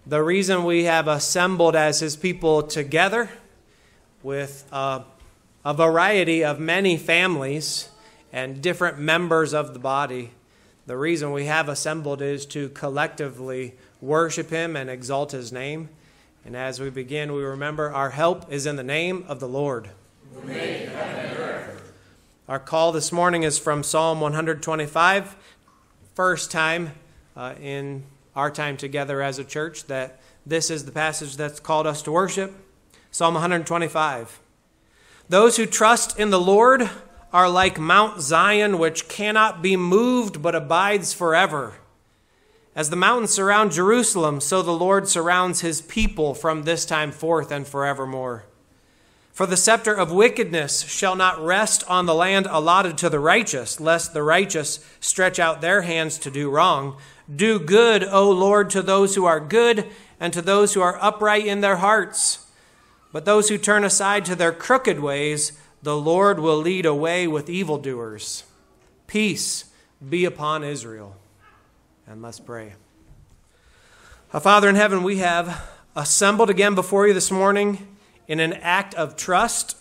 The reason we have assembled as his people together with a variety of many families and different members of the body, the reason we have assembled is to collectively worship him and exalt his name. And as we begin, we remember our help is in the name of the Lord. Who made heaven and earth. Our call this morning is from Psalm 125, first time in our time together as a church that this is the passage that's called us to worship. Psalm 125. Those who trust in the Lord are like Mount Zion, which cannot be moved but abides forever. As the mountains surround Jerusalem, so the Lord surrounds his people from this time forth and forevermore. For the scepter of wickedness shall not rest on the land allotted to the righteous, lest the righteous stretch out their hands to do wrong. Do good, O Lord, to those who are good, and to those who are upright in their hearts. But those who turn aside to their crooked ways, the Lord will lead away with evildoers. Peace be upon Israel. And let's pray. Our Father in heaven, we have assembled again before you this morning in an act of trust.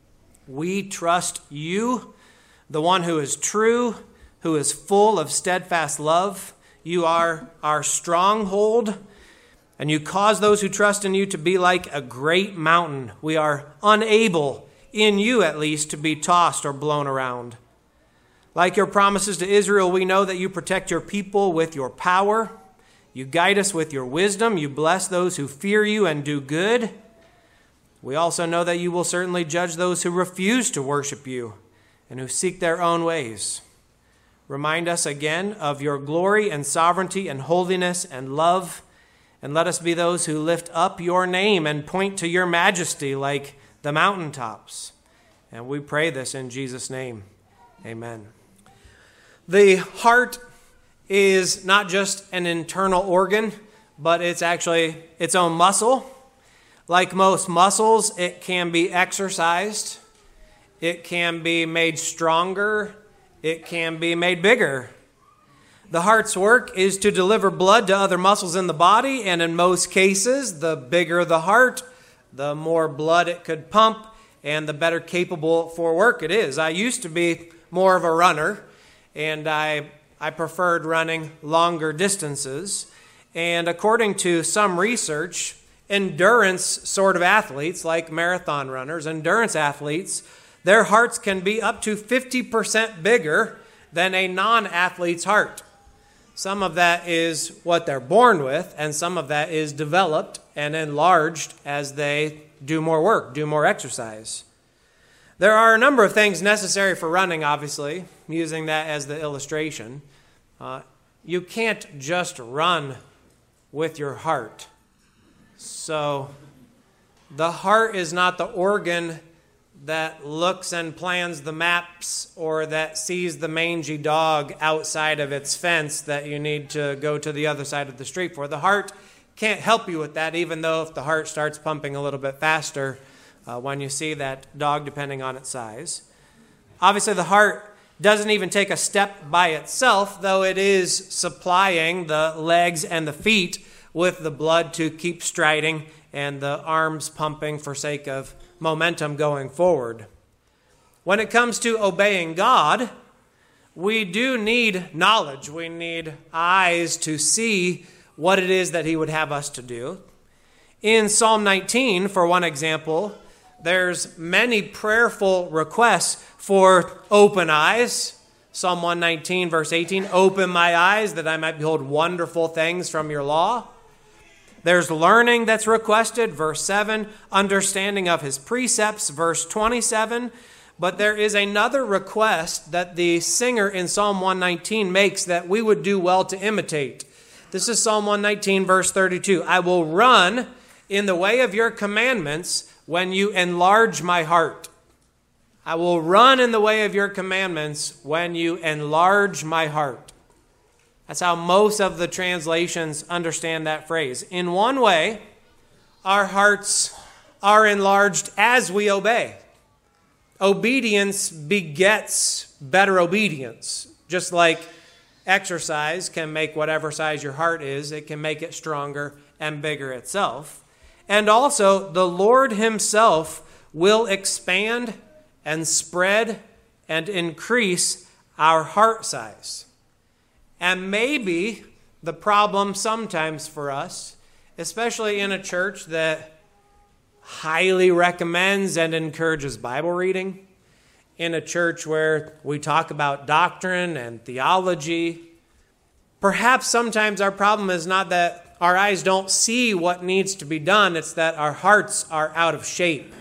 We trust you, the one who is true, who is full of steadfast love. You are our stronghold, and you cause those who trust in you to be like a great mountain. We are unable, in you at least, to be tossed or blown around. Like your promises to Israel, we know that you protect your people with your power. You guide us with your wisdom. You bless those who fear you and do good. We also know that you will certainly judge those who refuse to worship you and who seek their own ways. Remind us again of your glory and sovereignty and holiness and love, and let us be those who lift up your name and point to your majesty like the mountaintops. And we pray this in Jesus' name. Amen. The heart is not just an internal organ, but it's actually its own muscle. Like most muscles, it can be exercised. It can be made stronger. It can be made bigger. The heart's work is to deliver blood to other muscles in the body, and in most cases, the bigger the heart, the more blood it could pump, and the better capable for work it is. I used to be more of a runner, and I preferred running longer distances. And according to some research, endurance sort of athletes, like marathon runners, endurance athletes, their hearts can be up to 50% bigger than a non-athlete's heart. Some of that is what they're born with, and some of that is developed and enlarged as they do more work, do more exercise. There are a number of things necessary for running, obviously, using that as the illustration. You can't just run with your heart. So the heart is not the organ that looks and plans the maps or that sees the mangy dog outside of its fence that you need to go to the other side of the street for. The heart can't help you with that, even though if the heart starts pumping a little bit faster when you see that dog, depending on its size. Obviously, the heart doesn't even take a step by itself, though it is supplying the legs and the feet with the blood to keep striding and the arms pumping for sake of momentum going forward. When it comes to obeying God, we do need knowledge. We need eyes to see what it is that he would have us to do. In Psalm 19, for one example, there's many prayerful requests for open eyes. Psalm 119, verse 18, open my eyes that I might behold wonderful things from your law. There's learning that's requested, verse 7, understanding of his precepts, verse 27. But there is another request that the singer in Psalm 119 makes that we would do well to imitate. This is Psalm 119, verse 32. I will run in the way of your commandments when you enlarge my heart. I will run in the way of your commandments when you enlarge my heart. That's how most of the translations understand that phrase. In one way, our hearts are enlarged as we obey. Obedience begets better obedience. Just like exercise can make whatever size your heart is, it can make it stronger and bigger itself. And also, the Lord himself will expand and spread and increase our heart size. And maybe the problem sometimes for us, especially in a church that highly recommends and encourages Bible reading, in a church where we talk about doctrine and theology, perhaps sometimes our problem is not that our eyes don't see what needs to be done, it's that our hearts are out of shape.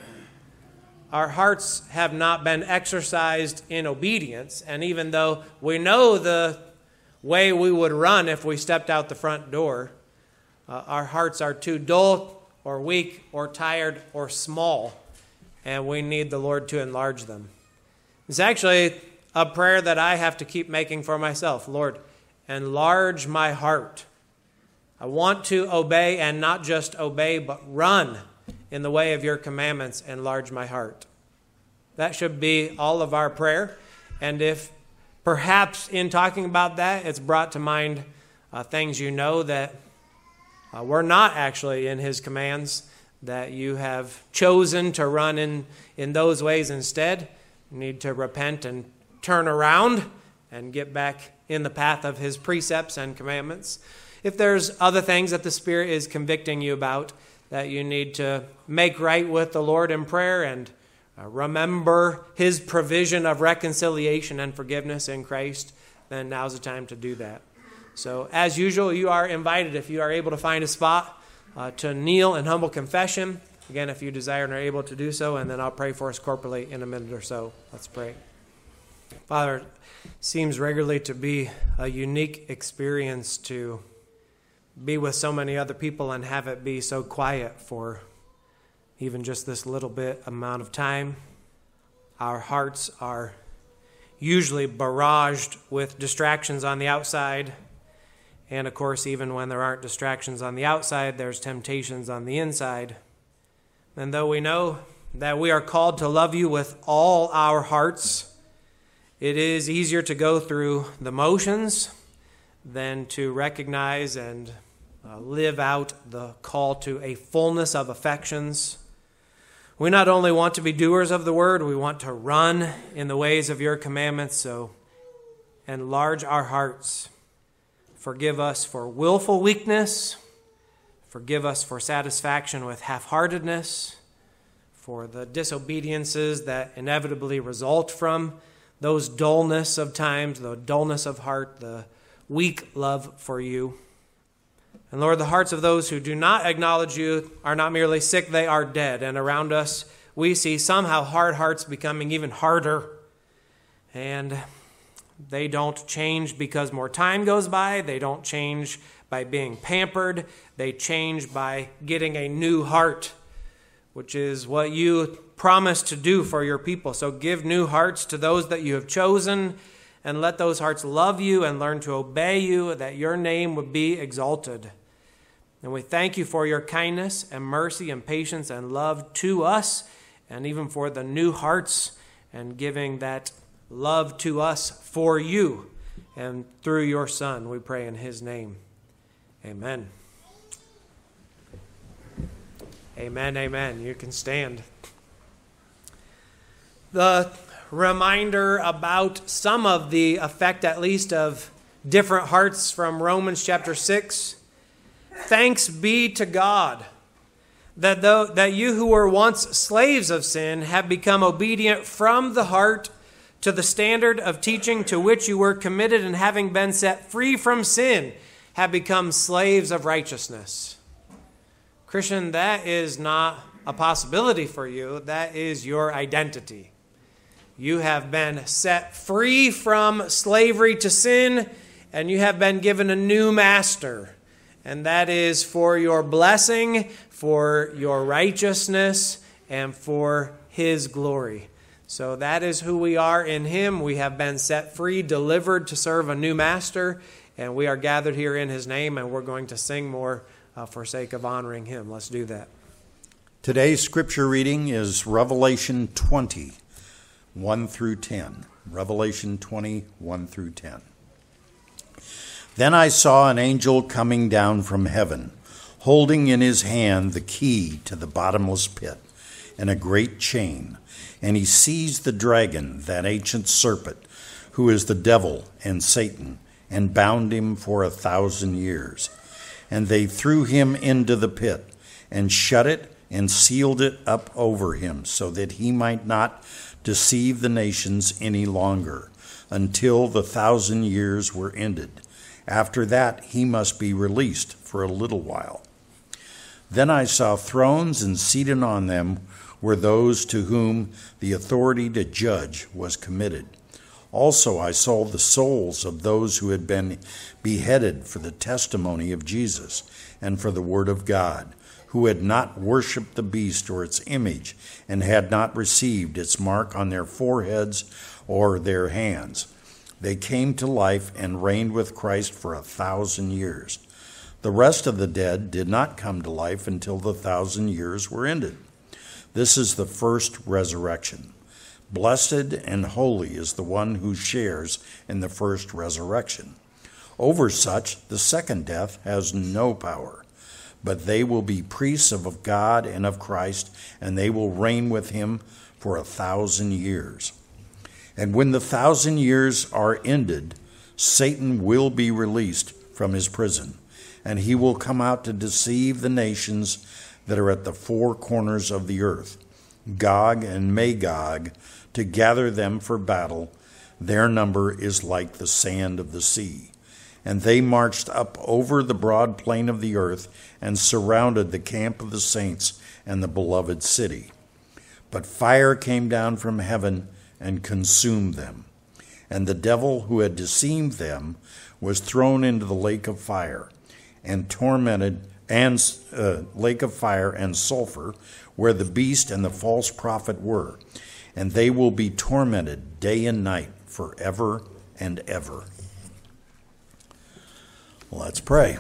Our hearts have not been exercised in obedience, and even though we know the way we would run if we stepped out the front door, our hearts are too dull or weak or tired or small, and we need the Lord to enlarge them. It's actually a prayer that I have to keep making for myself. Lord, enlarge my heart. I want to obey, and not just obey, but run in the way of your commandments. Enlarge my heart. That should be all of our prayer. And if perhaps in talking about that, it's brought to mind things you know that were not actually in his commands, that you have chosen to run in those ways instead, you need to repent and turn around and get back in the path of his precepts and commandments. If there's other things that the Spirit is convicting you about that you need to make right with the Lord in prayer and remember his provision of reconciliation and forgiveness in Christ, then now's the time to do that. So as usual, you are invited, if you are able to find a spot, to kneel in humble confession. Again, if you desire and are able to do so, and then I'll pray for us corporately in a minute or so. Let's pray. Father, it seems regularly to be a unique experience to be with so many other people and have it be so quiet for even just this little bit amount of time. Our hearts are usually barraged with distractions on the outside. And of course, even when there aren't distractions on the outside, there's temptations on the inside. And though we know that we are called to love you with all our hearts, it is easier to go through the motions than to recognize and live out the call to a fullness of affections. We not only want to be doers of the word, we want to run in the ways of your commandments, so enlarge our hearts. Forgive us for willful weakness. Forgive us for satisfaction with half-heartedness, for the disobediences that inevitably result from those dullness of times, the dullness of heart, the weak love for you. And Lord, the hearts of those who do not acknowledge you are not merely sick, they are dead. And around us, we see somehow hard hearts becoming even harder. And they don't change because more time goes by. They don't change by being pampered. They change by getting a new heart, which is what you promised to do for your people. So give new hearts to those that you have chosen, and let those hearts love you and learn to obey you, that your name would be exalted. And we thank you for your kindness and mercy and patience and love to us, and even for the new hearts and giving that love to us for you and through your Son. We pray in his name. Amen. Amen, amen. You can stand. The reminder about some of the effect, at least, of different hearts from Romans chapter 6. Thanks be to God that you who were once slaves of sin have become obedient from the heart to the standard of teaching to which you were committed, and having been set free from sin, have become slaves of righteousness. Christian, that is not a possibility for you. That is your identity. You have been set free from slavery to sin, and you have been given a new master. And that is for your blessing, for your righteousness, and for his glory. So that is who we are in him. We have been set free, delivered to serve a new master, and we are gathered here in his name, and we're going to sing more for sake of honoring him. Let's do that. Today's scripture reading is Revelation 20, 1 through 10. Revelation 20, 1 through 10. Then I saw an angel coming down from heaven, holding in his hand the key to the bottomless pit and a great chain. And he seized the dragon, that ancient serpent, who is the devil and Satan, and bound him for 1,000 years. And they threw him into the pit, and shut it and sealed it up over him, so that he might not deceive the nations any longer, until the 1,000 years were ended. After that, he must be released for a little while. Then I saw thrones, and seated on them were those to whom the authority to judge was committed. Also I saw the souls of those who had been beheaded for the testimony of Jesus and for the word of God, who had not worshipped the beast or its image, and had not received its mark on their foreheads or their hands. They came to life and reigned with Christ for 1,000 years. The rest of the dead did not come to life until the 1,000 years were ended. This is the first resurrection. Blessed and holy is the one who shares in the first resurrection. Over such, the second death has no power, but they will be priests of God and of Christ, and they will reign with him for 1,000 years. And when the 1,000 years are ended, Satan will be released from his prison, and he will come out to deceive the nations that are at the four corners of the earth, Gog and Magog, to gather them for battle. Their number is like the sand of the sea. And they marched up over the broad plain of the earth and surrounded the camp of the saints and the beloved city. But fire came down from heaven and consumed them. And the devil who had deceived them was thrown into the lake of fire and tormented, and lake of fire and sulfur, where the beast and the false prophet were. And they will be tormented day and night forever and ever. Let's pray.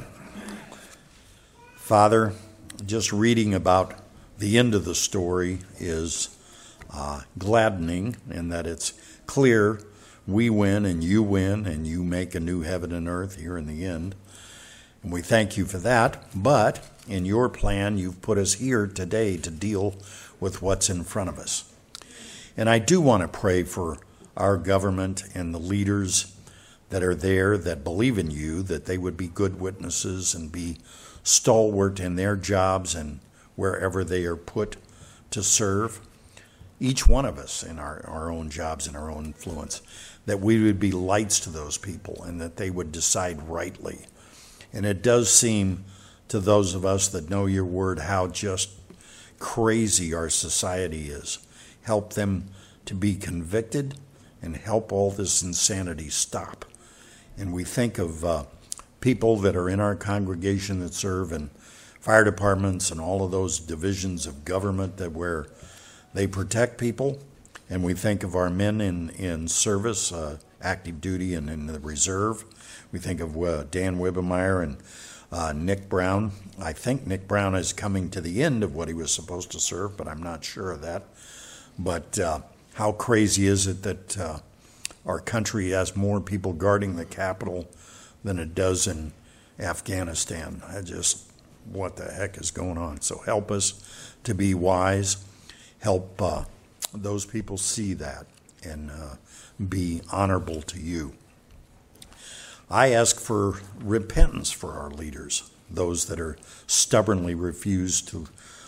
Father, just reading about the end of the story is gladdening in that it's clear we win and you make a new heaven and earth here in the end. And we thank you for that. But in your plan, you've put us here today to deal with what's in front of us. And I do want to pray for our government and the leaders that are there that believe in you, that they would be good witnesses and be stalwart in their jobs and wherever they are put to serve. Each one of us in our own jobs and our own influence, that we would be lights to those people and that they would decide rightly. And it does seem to those of us that know your word how just crazy our society is. Help them to be convicted and help all this insanity stop. And we think of people that are in our congregation that serve in fire departments and all of those divisions of government that where they protect people. And we think of our men in service, active duty and in the reserve. We think of Dan Wibbemeyer and Nick Brown. I think Nick Brown is coming to the end of what he was supposed to serve, but I'm not sure of that. But how crazy is it that our country has more people guarding the Capitol than it does in Afghanistan? What the heck is going on? So help us to be wise. Help those people see that and be honorable to you. I ask for repentance for our leaders, those that are stubbornly refuse to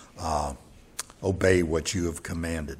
obey what you have commanded.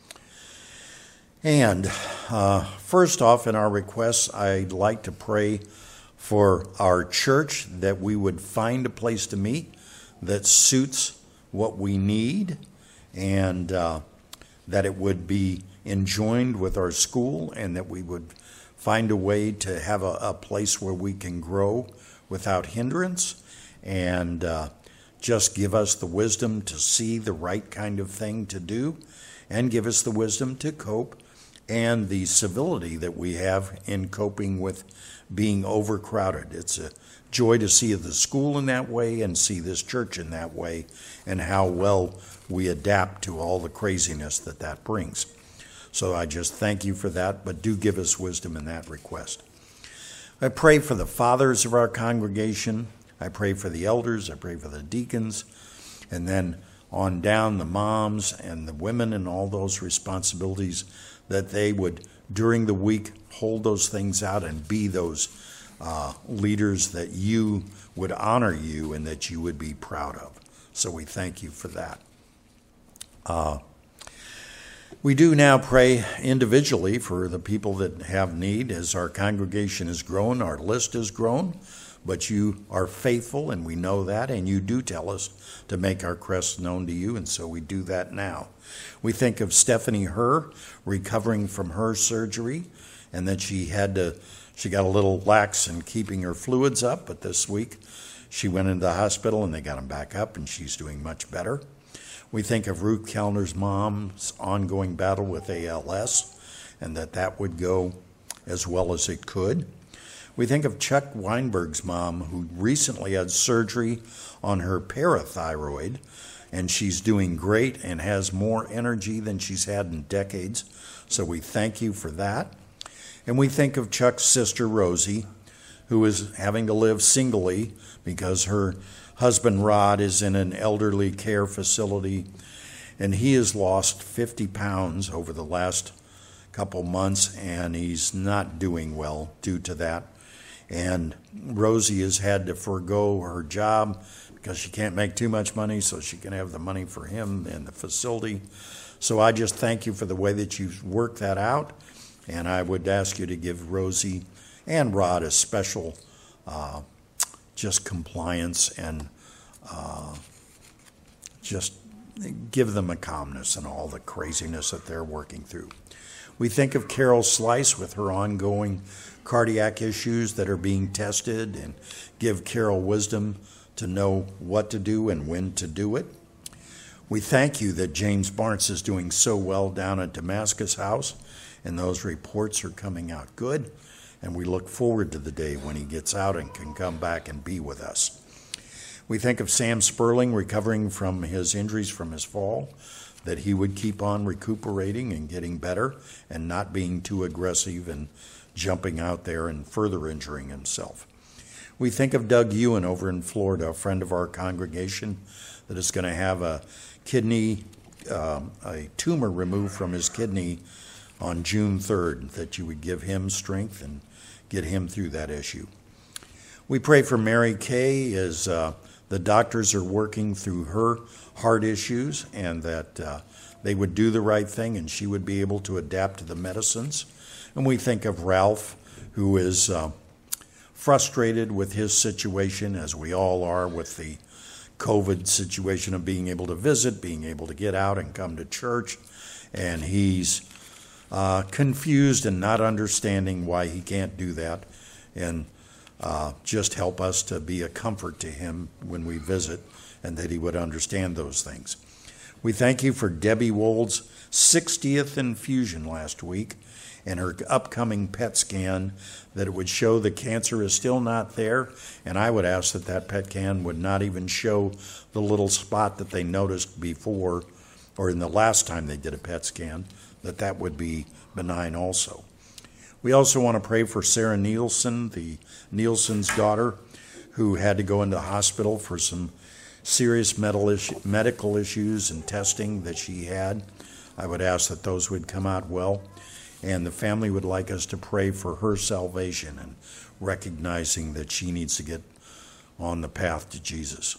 And first off, in our requests, I'd like to pray for our church, that we would find a place to meet that suits what we need, and that it would be enjoined with our school, and that we would find a way to have a place where we can grow without hindrance, and just give us the wisdom to see the right kind of thing to do, and give us the wisdom to cope, and the civility that we have in coping with being overcrowded. It's a joy to see the school in that way and see this church in that way, and how well we adapt to all the craziness that brings. So I just thank you for that, but do give us wisdom in that request. I pray for the fathers of our congregation. I pray for the elders. I pray for the deacons. And then on down, the moms and the women and all those responsibilities, that they would, during the week, hold those things out and be those leaders that you would honor you and that you would be proud of. So we thank you for that. We do now pray individually for the people that have need. As our congregation has grown, our list has grown, but you are faithful, and we know that, and you do tell us to make our requests known to you, and so we do that now. We think of Stephanie Herr recovering from her surgery, and that she got a little lax in keeping her fluids up, but this week she went into the hospital and they got them back up, and she's doing much better. We think of Ruth Kellner's mom's ongoing battle with ALS, and that would go as well as it could. We think of Chuck Weinberg's mom, who recently had surgery on her parathyroid, and she's doing great and has more energy than she's had in decades. So we thank you for that. And we think of Chuck's sister, Rosie, who is having to live singly because her husband, Rod, is in an elderly care facility, and he has lost 50 pounds over the last couple months, and he's not doing well due to that. And Rosie has had to forego her job because she can't make too much money, so she can have the money for him and the facility. So I just thank you for the way that you've worked that out, and I would ask you to give Rosie and Rod a special just compliance, and just give them a calmness and all the craziness that they're working through. We think of Carol Slice with her ongoing cardiac issues that are being tested, and give Carol wisdom to know what to do and when to do it. We thank you that James Barnes is doing so well down at Damascus House, and those reports are coming out good, and we look forward to the day when he gets out and can come back and be with us. We think of Sam Sperling recovering from his injuries from his fall, that he would keep on recuperating and getting better and not being too aggressive and jumping out there and further injuring himself. We think of Doug Ewan over in Florida, a friend of our congregation, that is going to have a tumor removed from his kidney on June 3rd, that you would give him strength and get him through that issue. We pray for Mary Kay as the doctors are working through her heart issues, and that they would do the right thing and she would be able to adapt to the medicines. And we think of Ralph, who is frustrated with his situation, as we all are with the COVID situation of being able to visit, being able to get out and come to church, and he's confused and not understanding why he can't do that, and just help us to be a comfort to him when we visit, and that he would understand those things. We thank you for Debbie Wold's 60th infusion last week, and her upcoming PET scan, that it would show the cancer is still not there, and I would ask that that PET scan would not even show the little spot that they noticed before, or in the last time they did a PET scan, that would be benign also. We also want to pray for Sarah Nielsen, the Nielsen's daughter, who had to go into the hospital for some serious medical issues and testing that she had. I would ask that those would come out well, and the family would like us to pray for her salvation and recognizing that she needs to get on the path to Jesus.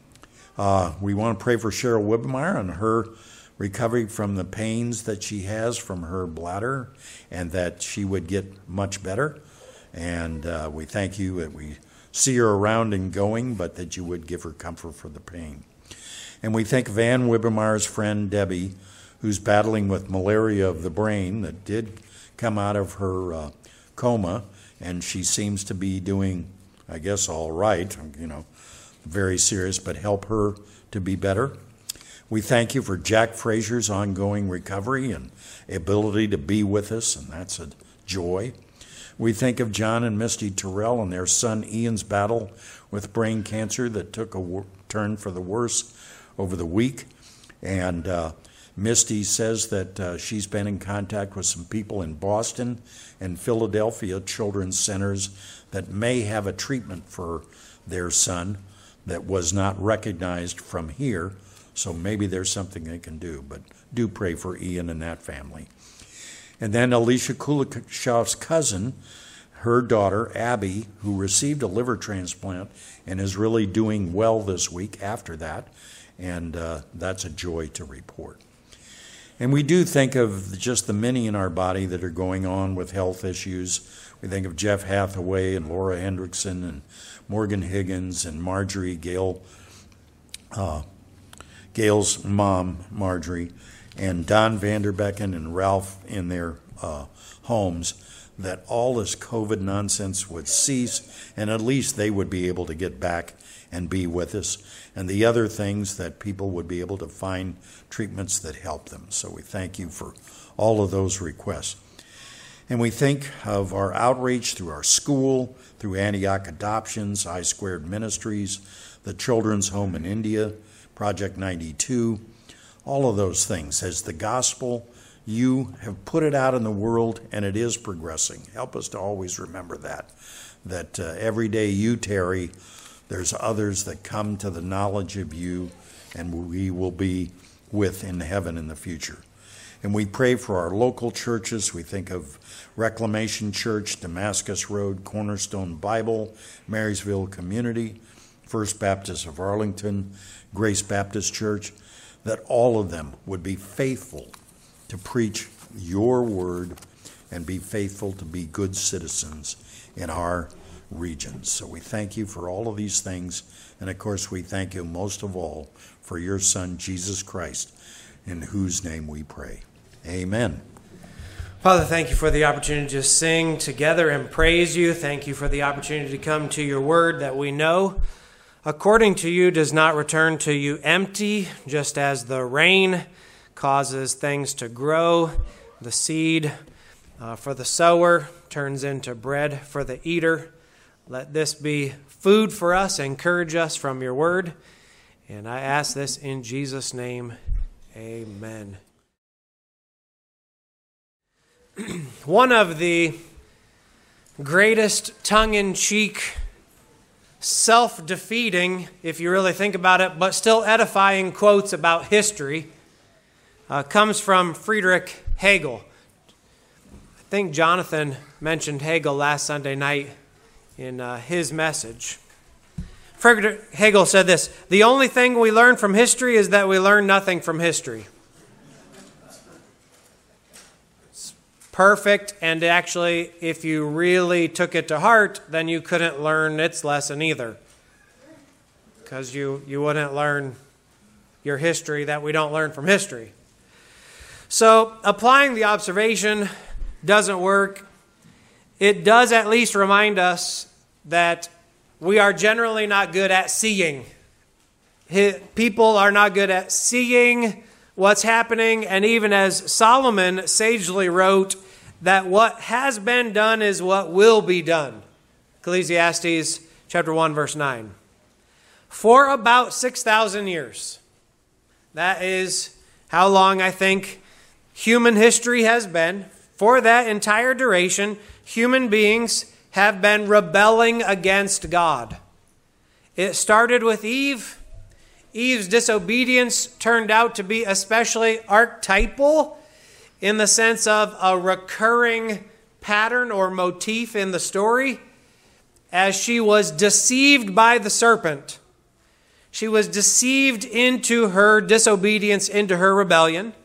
We want to pray for Cheryl Wibmeyer and her recovery from the pains that she has from her bladder, and that she would get much better. And we thank you that we see her around and going, but that you would give her comfort for the pain. And we thank Van Wibmeyer's friend Debbie, who's battling with malaria of the brain, that did come out of her coma, and she seems to be doing, I guess, all right, very serious, but help her to be better. We thank you for Jack Frazier's ongoing recovery and ability to be with us, and that's a joy. We think of John and Misty Terrell and their son Ian's battle with brain cancer that took a turn for the worse over the week, and Misty says that she's been in contact with some people in Boston and Philadelphia children's centers that may have a treatment for their son that was not recognized from here. So maybe there's something they can do. But do pray for Ian and that family. And then Alicia Kulishev's cousin, her daughter, Abby, who received a liver transplant and is really doing well this week after that. And that's a joy to report. And we do think of just the many in our body that are going on with health issues. We think of Jeff Hathaway and Laura Hendrickson and Morgan Higgins and Marjorie Gail's mom, Marjorie, and Don Vanderbecken and Ralph in their homes, that all this COVID nonsense would cease and at least they would be able to get back and be with us, and the other things that people would be able to find treatments that help them. So we thank you for all of those requests. And we think of our outreach through our school, through Antioch Adoptions, I Squared Ministries, the Children's Home in India, Project 92, all of those things. As the gospel, you have put it out in the world and it is progressing. Help us to always remember that every day you tarry, there's others that come to the knowledge of you and we will be with in heaven in the future. And we pray for our local churches. We think of Reclamation Church, Damascus Road, Cornerstone Bible, Marysville Community, First Baptist of Arlington, Grace Baptist Church, that all of them would be faithful to preach your word and be faithful to be good citizens in our regions. So we thank you for all of these things. And of course, we thank you most of all for your Son, Jesus Christ, in whose name we pray. Amen. Father, thank you for the opportunity to sing together and praise you. Thank you for the opportunity to come to your word that we know, according to you, does not return to you empty, just as the rain causes things to grow. The seed for the sower turns into bread for the eater. Let this be food for us. Encourage us from your word. And I ask this in Jesus' name. Amen. One of the greatest tongue-in-cheek, self-defeating, if you really think about it, but still edifying quotes about history comes from Friedrich Hegel. I think Jonathan mentioned Hegel last Sunday night in his message. Friedrich Hegel said this: "The only thing we learn from history is that we learn nothing from history." It's perfect, and actually, if you really took it to heart, then you couldn't learn its lesson either, because you wouldn't learn your history that we don't learn from history. So applying the observation doesn't work. It does at least remind us that we are generally not good at seeing. People are not good at seeing what's happening, and even as Solomon sagely wrote, that what has been done is what will be done. Ecclesiastes chapter 1, verse 9. For about 6,000 years. That is how long I think human history has been. For that entire duration, human beings have been rebelling against God. It started with Eve. Eve's disobedience turned out to be especially archetypal in the sense of a recurring pattern or motif in the story, as she was deceived by the serpent. She was deceived into her disobedience, into her rebellion.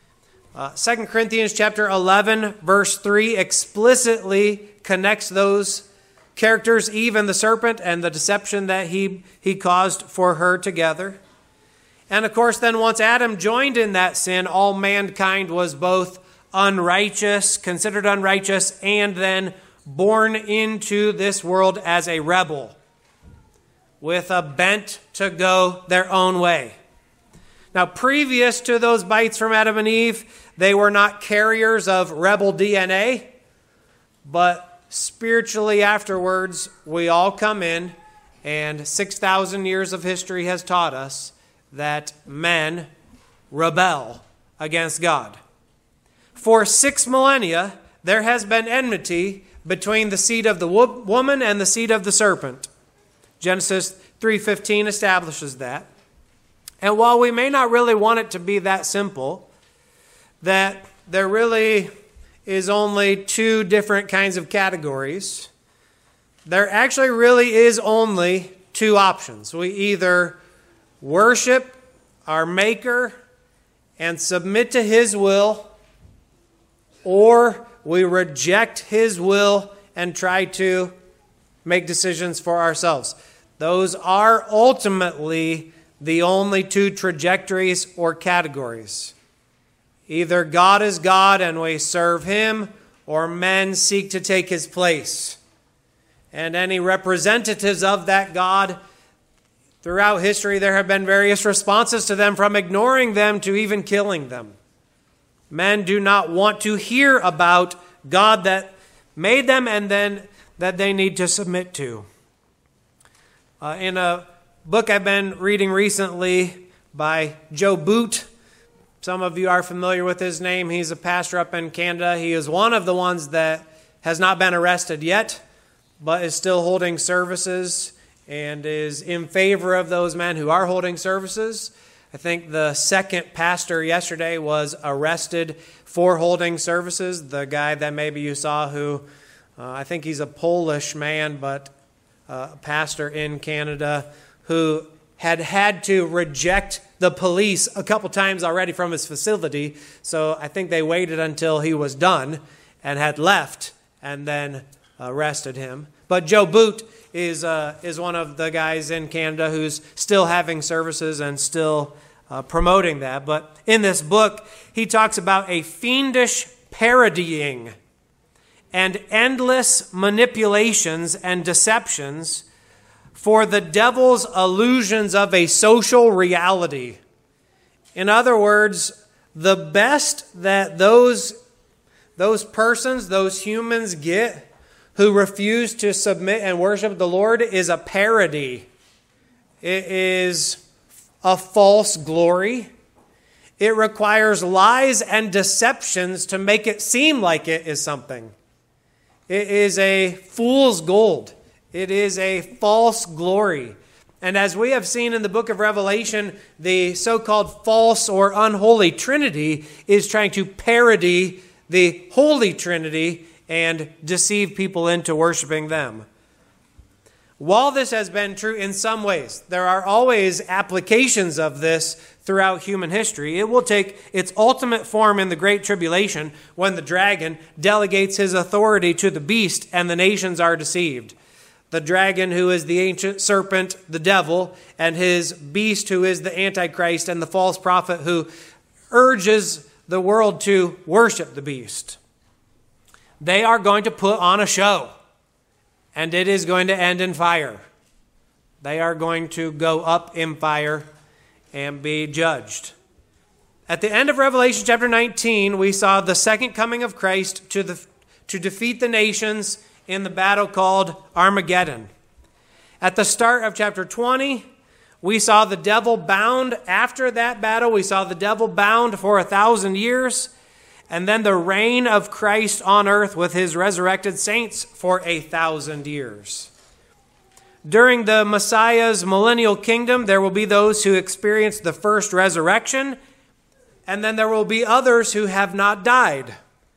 2 Corinthians chapter 11, verse 3 explicitly connects those characters, Eve and the serpent, and the deception that he caused for her together. And of course, then once Adam joined in that sin, all mankind was both unrighteous, considered unrighteous, and then born into this world as a rebel with a bent to go their own way. Now, previous to those bites from Adam and Eve, they were not carriers of rebel DNA, but spiritually afterwards, we all come in, and 6,000 years of history has taught us that men rebel against God. For 6 millennia, there has been enmity between the seed of the woman and the seed of the serpent. Genesis 3:15 establishes that. And while we may not really want it to be that simple, that there really is only 2 different kinds of categories, there actually really is only 2 options. We either worship our Maker and submit to His will, or we reject His will and try to make decisions for ourselves. Those are ultimately the only 2 trajectories or categories. Either God is God and we serve Him, or men seek to take His place. And any representatives of that God, throughout history, there have been various responses to them, from ignoring them to even killing them. Men do not want to hear about God that made them and then that they need to submit to. In a book I've been reading recently by Joe Boot, some of you are familiar with his name. He's a pastor up in Canada. He is one of the ones that has not been arrested yet, but is still holding services and is in favor of those men who are holding services. I think the second pastor yesterday was arrested for holding services. The guy that maybe you saw who, I think he's a Polish man, but a pastor in Canada who had to reject the police a couple times already from his facility. So I think they waited until he was done and had left and then arrested him. But Joe Boot is one of the guys in Canada who's still having services and still promoting that. But in this book, he talks about a fiendish parodying and endless manipulations and deceptions for the devil's illusions of a social reality. In other words, the best that those persons, those humans get who refuse to submit and worship the Lord is a parody. It is a false glory. It requires lies and deceptions to make it seem like it is something. It is a fool's gold. It is a false glory. And as we have seen in the book of Revelation, the so-called false or unholy Trinity is trying to parody the Holy Trinity and deceive people into worshiping them. While this has been true in some ways, there are always applications of this throughout human history. It will take its ultimate form in the Great Tribulation when the dragon delegates his authority to the beast and the nations are deceived. The dragon, who is the ancient serpent, the devil, and his beast, who is the Antichrist and the false prophet, who urges the world to worship the beast. They are going to put on a show, and it is going to end in fire. They are going to go up in fire and be judged. At the end of Revelation chapter 19, we saw the second coming of Christ to defeat the nations in the battle called Armageddon. At the start of chapter 20, we saw the devil bound. After that battle, we saw the devil bound for 1,000 years, and then the reign of Christ on earth with his resurrected saints for 1,000 years. During the Messiah's millennial kingdom, there will be those who experience the first resurrection, and then there will be others who have not died.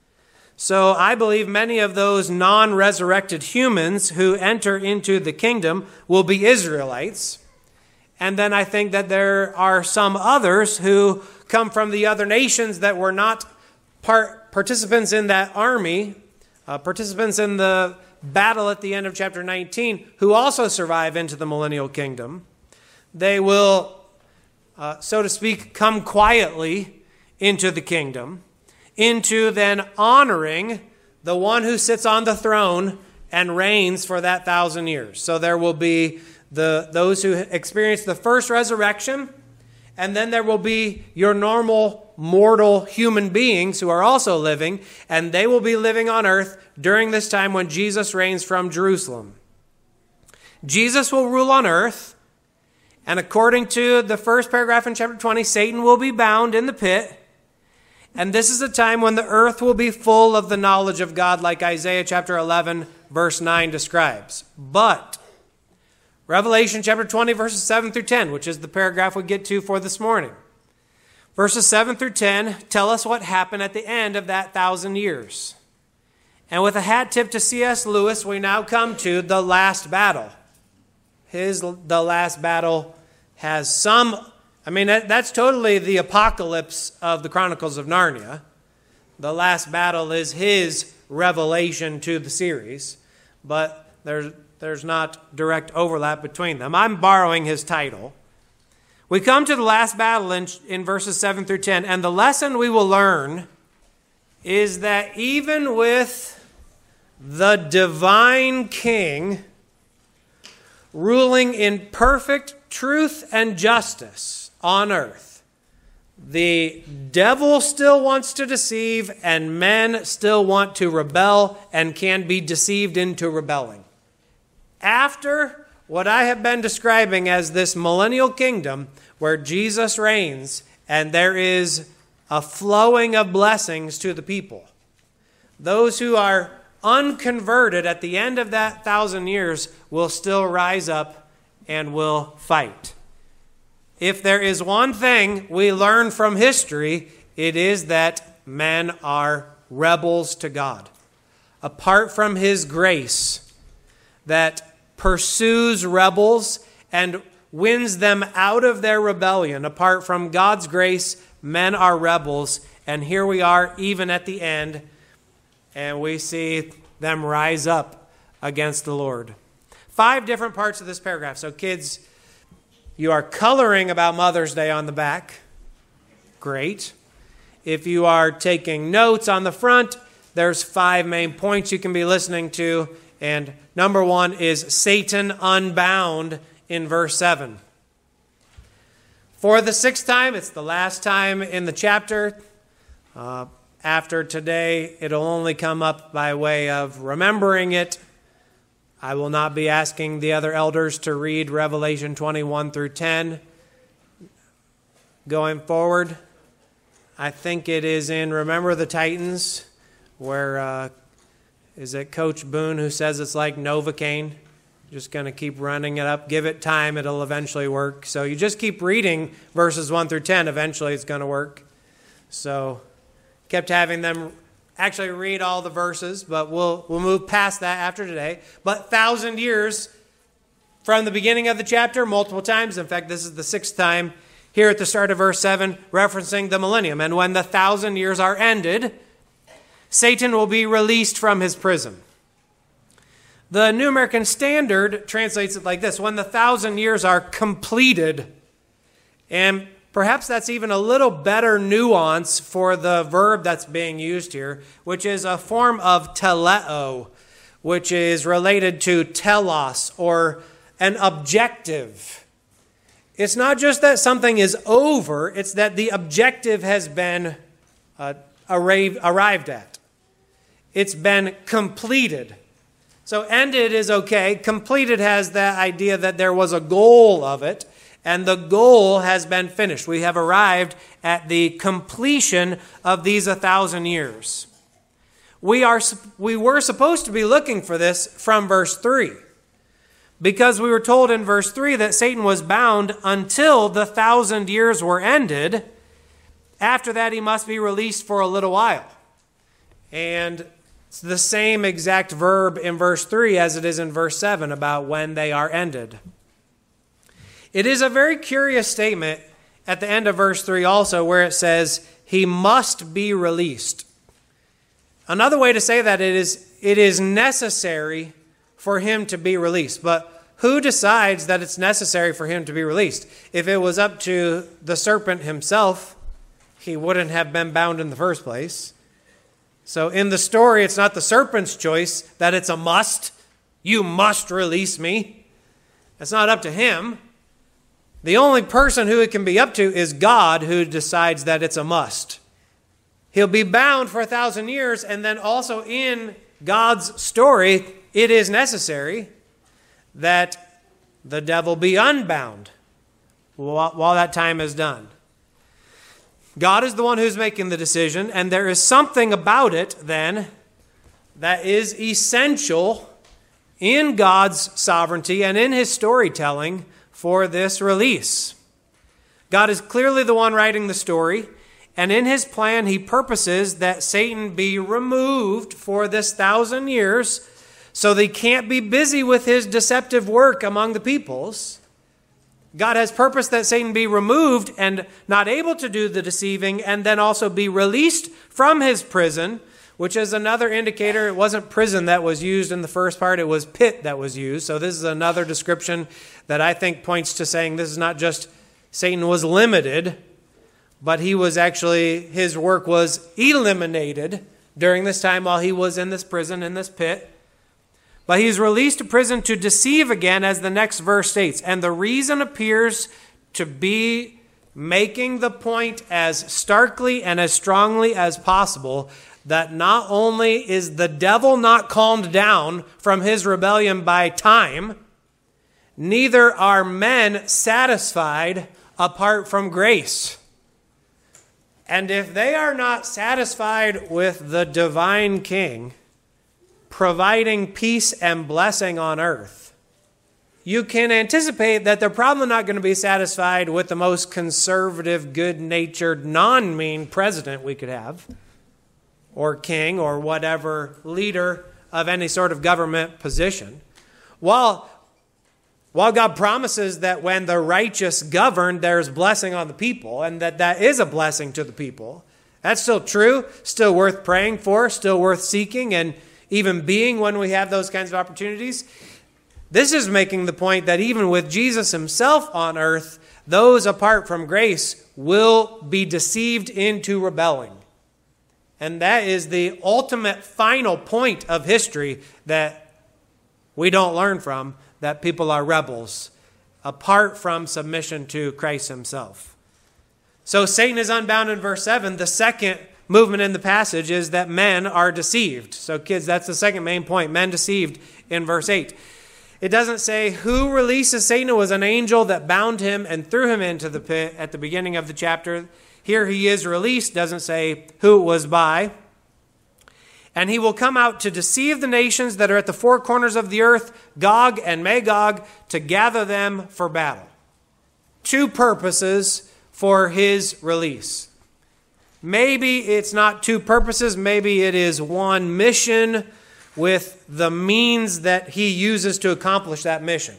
So I believe many of those non-resurrected humans who enter into the kingdom will be Israelites. And then I think that there are some others who come from the other nations that were not participants in that army, participants in the battle at the end of chapter 19, who also survive into the millennial kingdom. They will, so to speak, come quietly into the kingdom, into then honoring the one who sits on the throne and reigns for that 1,000 years. So there will be those who experience the first resurrection, and then there will be your normal mortal human beings who are also living, and they will be living on earth during this time when Jesus reigns from Jerusalem. Jesus will rule on earth, and according to the first paragraph in chapter 20, Satan will be bound in the pit, And this is a time when the earth will be full of the knowledge of God, like Isaiah chapter 11, verse 9 describes. But Revelation chapter 20, verses 7 through 10, which is the paragraph we get to for this morning. Verses 7 through 10 tell us what happened at the end of that 1,000 years. And with a hat tip to C.S. Lewis, we now come to the last battle. The last battle has some, that's totally the apocalypse of the Chronicles of Narnia. The last battle is his revelation to the series, but there's not direct overlap between them. I'm borrowing his title. We come to the last battle in verses 7 through 10, and the lesson we will learn is that even with the divine king ruling in perfect truth and justice on earth, the devil still wants to deceive, and men still want to rebel and can be deceived into rebelling. After what I have been describing as this millennial kingdom where Jesus reigns and there is a flowing of blessings to the people, those who are unconverted at the end of that 1,000 years will still rise up and will fight. If there is one thing we learn from history, it is that men are rebels to God. Apart from his grace that pursues rebels and wins them out of their rebellion, apart from God's grace, men are rebels. And here we are even at the end, and we see them rise up against the Lord. 5 different parts of this paragraph. So kids, you are coloring about Mother's Day on the back. Great. If you are taking notes on the front, there's 5 main points you can be listening to. And number 1 is Satan unbound in verse 7. For the 6th time, it's the last time in the chapter. After today, it'll only come up by way of remembering it. I will not be asking the other elders to read Revelation 21 through 10. Going forward, I think it is in Remember the Titans, where is it Coach Boone who says it's like Novocaine? Just going to keep running it up. Give it time, it'll eventually work. So you just keep reading verses 1 through 10. Eventually it's going to work. So kept having them actually read all the verses, but we'll move past that after today. But 1,000 years from the beginning of the chapter, multiple times. In fact, this is the 6th time here at the start of verse 7, referencing the millennium. And when the 1,000 years are ended, Satan will be released from his prison. The New American Standard translates it like this: when the 1,000 years are completed. And perhaps that's even a little better nuance for the verb that's being used here, which is a form of teleo, which is related to telos, or an objective. It's not just that something is over, it's that the objective has been arrived at. It's been completed. So ended is okay. Completed has that idea that there was a goal of it, and the goal has been finished. We have arrived at the completion of these 1,000 years. We were supposed to be looking for this from verse 3, because we were told in verse 3 that Satan was bound until the 1,000 years were ended. After that, he must be released for a little while. And it's the same exact verb in verse 3 as it is in verse 7 about when they are ended. It is a very curious statement at the end of verse 3 also, where it says, he must be released. Another way to say that it is necessary for him to be released. But who decides that it's necessary for him to be released? If it was up to the serpent himself, he wouldn't have been bound in the first place. So in the story, it's not the serpent's choice that it's a must. You must release me. It's not up to him. The only person who it can be up to is God, who decides that it's a must. He'll be bound for 1,000 years, and then also in God's story, it is necessary that the devil be unbound while that time is done. God is the one who's making the decision, and there is something about it then that is essential in God's sovereignty and in his storytelling for this release. God is clearly the one writing the story, and in his plan he purposes that Satan be removed for this 1,000 years so that he can't be busy with his deceptive work among the peoples. God has purposed that Satan be removed and not able to do the deceiving, and then also be released from his prison, which is another indicator. It wasn't prison that was used in the first part, it was pit that was used. So this is another description that I think points to saying this is not just Satan was limited, but he was actually, his work was eliminated during this time while he was in this prison, in this pit. But he's released to prison to deceive again, as the next verse states. And the reason appears to be making the point as starkly and as strongly as possible that not only is the devil not calmed down from his rebellion by time, neither are men satisfied apart from grace. And if they are not satisfied with the divine King providing peace and blessing on earth, you can anticipate that they're probably not going to be satisfied with the most conservative, good-natured, non-mean president we could have, or king, or whatever leader of any sort of government position. While God promises that when the righteous govern, there's blessing on the people, and that is a blessing to the people, that's still true, still worth praying for, still worth seeking, and even being when we have those kinds of opportunities. This is making the point that even with Jesus himself on earth, those apart from grace will be deceived into rebelling. And that is the ultimate final point of history that we don't learn from, that people are rebels apart from submission to Christ himself. So Satan is unbound in verse 7. The second movement in the passage is that men are deceived. So kids, that's the second main point, men deceived in verse 8. It doesn't say who releases Satan. It was an angel that bound him and threw him into the pit at the beginning of the chapter. Here he is released, doesn't say who it was by. And he will come out to deceive the nations that are at the four corners of the earth, Gog and Magog, to gather them for battle. Two purposes for his release. Maybe it's not two purposes, maybe it is one mission with the means that he uses to accomplish that mission.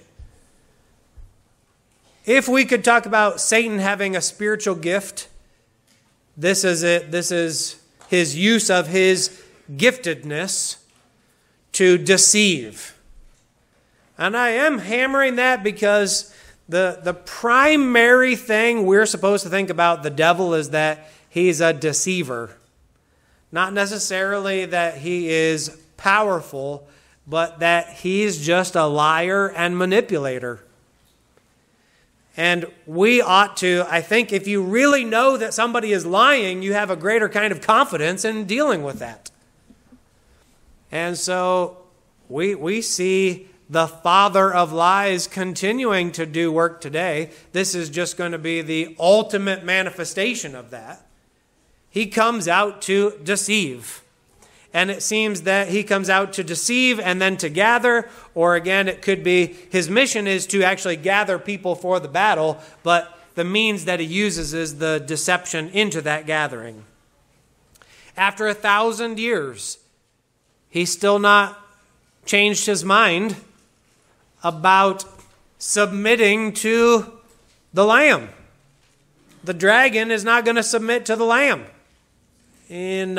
If we could talk about Satan having a spiritual gift, this is it. This is his use of his giftedness to deceive. And I am hammering that because the primary thing we're supposed to think about the devil is that he's a deceiver. Not necessarily that he is powerful, but that he's just a liar and manipulator. And we ought to, I think, if you really know that somebody is lying, you have a greater kind of confidence in dealing with that. And so we see the father of lies continuing to do work today. This is just going to be the ultimate manifestation of that. He comes out to deceive. And it seems that he comes out to deceive and then to gather, or again, it could be his mission is to actually gather people for the battle, but the means that he uses is the deception into that gathering. After 1,000 years, he's still not changed his mind about submitting to the Lamb. The dragon is not going to submit to the Lamb. In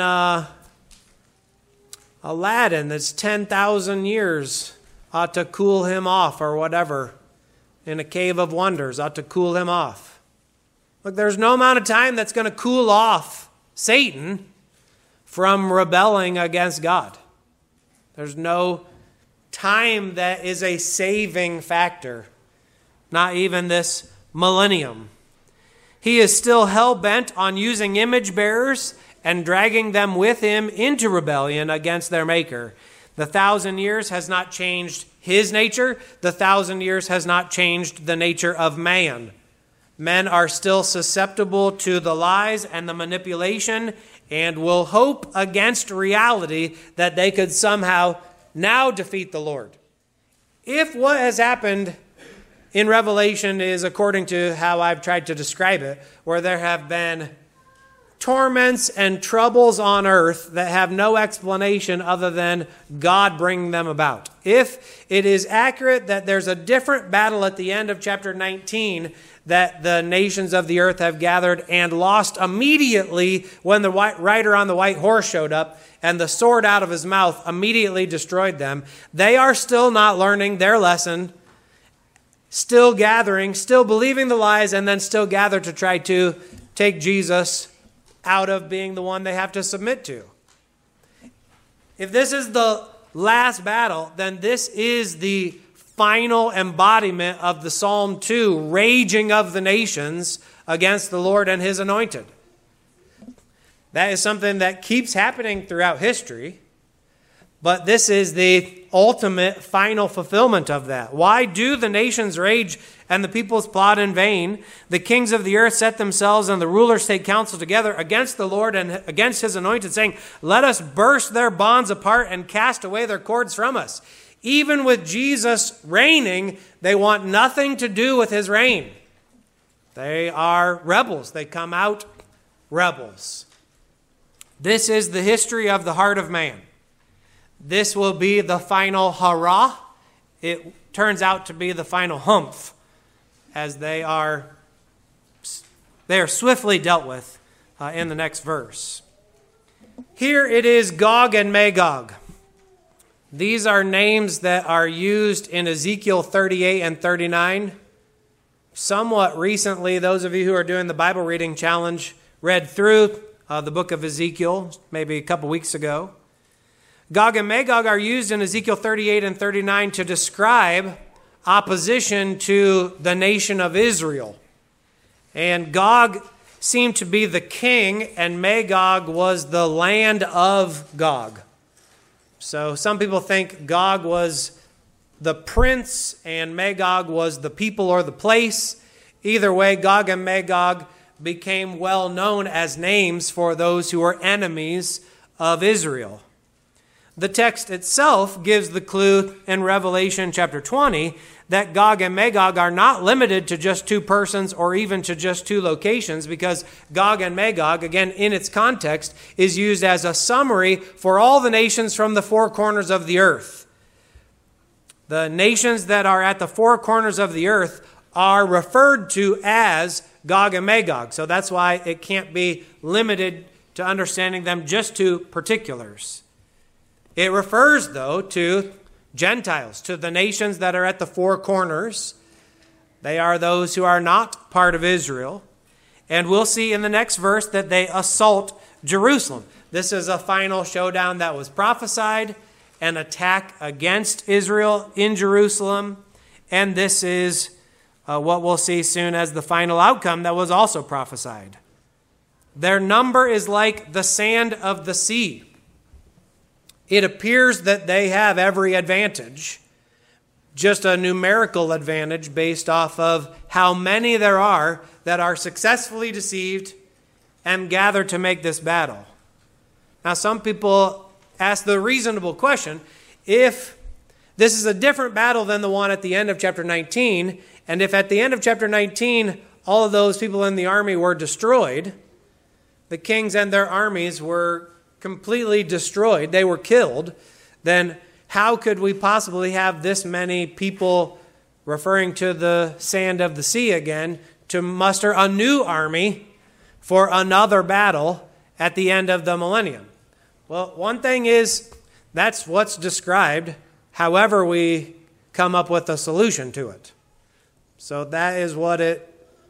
Aladdin, that's 10,000 years ought to cool him off or whatever. In a cave of wonders ought to cool him off. Look, there's no amount of time that's going to cool off Satan from rebelling against God. There's no time that is a saving factor. Not even this millennium. He is still hell-bent on using image bearers and dragging them with him into rebellion against their Maker. The 1,000 years has not changed his nature. The 1,000 years has not changed the nature of man. Men are still susceptible to the lies and the manipulation and will hope against reality that they could somehow now defeat the Lord. If what has happened in Revelation is according to how I've tried to describe it, where there have been torments and troubles on earth that have no explanation other than God bringing them about. If it is accurate that there's a different battle at the end of chapter 19 that the nations of the earth have gathered and lost immediately when the rider on the white horse showed up and the sword out of his mouth immediately destroyed them, they are still not learning their lesson, still gathering, still believing the lies, and then still gather to try to take Jesus out of being the one they have to submit to. If this is the last battle, then this is the final embodiment of the Psalm 2, raging of the nations against the Lord and his anointed. That is something that keeps happening throughout history, but this is the ultimate final fulfillment of that. Why do the nations rage and the peoples plot in vain? The kings of the earth set themselves and the rulers take counsel together against the Lord and against his anointed, saying, let us burst their bonds apart and cast away their cords from us. Even with Jesus reigning, they want nothing to do with his reign. They are rebels. They come out rebels. This is the history of the heart of man. This will be the final hurrah. It turns out to be the final humph, as they are swiftly dealt with in the next verse. Here it is Gog and Magog. These are names that are used in Ezekiel 38 and 39. Somewhat recently, those of you who are doing the Bible reading challenge read through the book of Ezekiel, maybe a couple weeks ago. Gog and Magog are used in Ezekiel 38 and 39 to describe opposition to the nation of Israel. And Gog seemed to be the king, and Magog was the land of Gog. So some people think Gog was the prince and Magog was the people or the place. Either way, Gog and Magog became well known as names for those who were enemies of Israel. The text itself gives the clue in Revelation chapter 20 that Gog and Magog are not limited to just two persons or even to just two locations, because Gog and Magog, again in its context, is used as a summary for all the nations from the four corners of the earth. The nations that are at the four corners of the earth are referred to as Gog and Magog. So that's why it can't be limited to understanding them just to particulars. It refers, though, to Gentiles, to the nations that are at the four corners. They are those who are not part of Israel. And we'll see in the next verse that they assault Jerusalem. This is a final showdown that was prophesied, an attack against Israel in Jerusalem. And this is what we'll see soon as the final outcome that was also prophesied. Their number is like the sand of the sea. It appears that they have every advantage, just a numerical advantage based off of how many there are that are successfully deceived and gather to make this battle. Now, some people ask the reasonable question, if this is a different battle than the one at the end of chapter 19, and if at the end of chapter 19 all of those people in the army were destroyed, the kings and their armies were completely destroyed, they were killed, then how could we possibly have this many people, referring to the sand of the sea again, to muster a new army for another battle at the end of the millennium? Well, one thing is, that's what's described, however we come up with a solution to it. So that's what it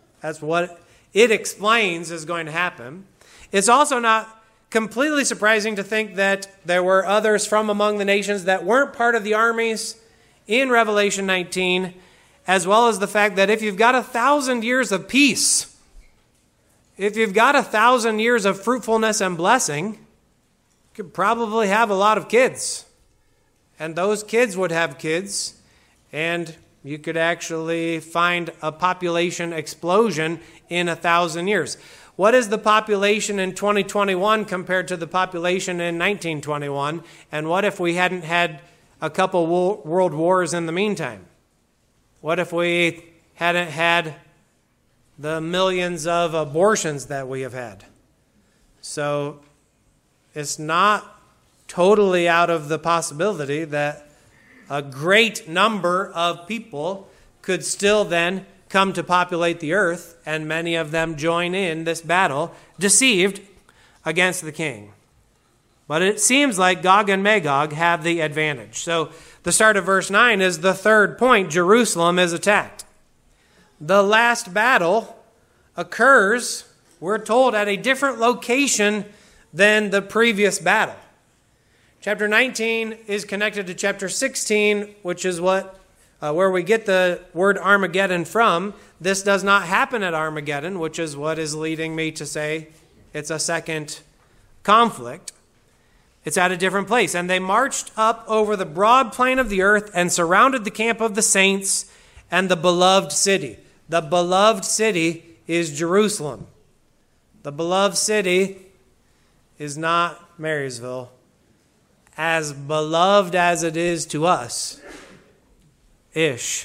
explains is going to happen. It's also not completely surprising to think that there were others from among the nations that weren't part of the armies in Revelation 19, as well as the fact that if you've got 1,000 years of peace, if you've got 1,000 years of fruitfulness and blessing, you could probably have a lot of kids. And those kids would have kids, and You could actually find a population explosion in 1,000 years. What is the population in 2021 compared to the population in 1921? And what if we hadn't had a couple world wars in the meantime? What if we hadn't had the millions of abortions that we have had? So it's not totally out of the possibility that a great number of people could still then come to populate the earth, and many of them join in this battle, deceived against the king. But it seems like Gog and Magog have the advantage. So the start of verse 9 is the third point. Jerusalem is attacked. The last battle occurs, we're told, at a different location than the previous battle. Chapter 19 is connected to chapter 16, which is where we get the word Armageddon from. This does not happen at Armageddon, which is what is leading me to say it's a second conflict. It's at a different place. And they marched up over the broad plain of the earth and surrounded the camp of the saints and the beloved city. The beloved city is Jerusalem. The beloved city is not Marysville. As beloved as it is to us, ish.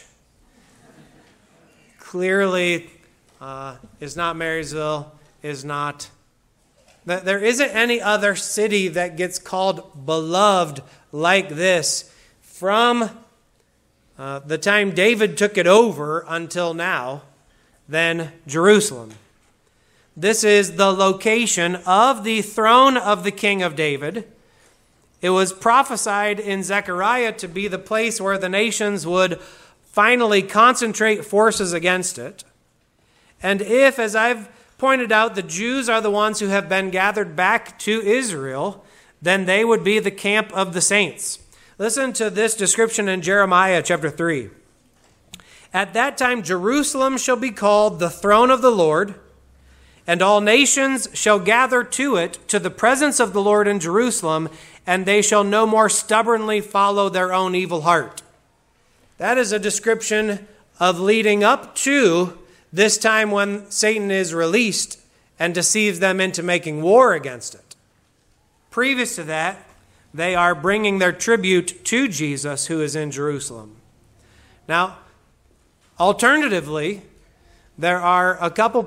Clearly, is not Marysville, is not. There isn't any other city that gets called beloved like this from the time David took it over until now than Jerusalem. This is the location of the throne of the King of David. It was prophesied in Zechariah to be the place where the nations would finally concentrate forces against it. And if, as I've pointed out, the Jews are the ones who have been gathered back to Israel, then they would be the camp of the saints. Listen to this description in Jeremiah chapter 3. At that time Jerusalem shall be called the throne of the Lord, and all nations shall gather to it, to the presence of the Lord in Jerusalem, and they shall no more stubbornly follow their own evil heart. That is a description of leading up to this time when Satan is released and deceives them into making war against it. Previous to that, they are bringing their tribute to Jesus, who is in Jerusalem. Now, alternatively, there are a couple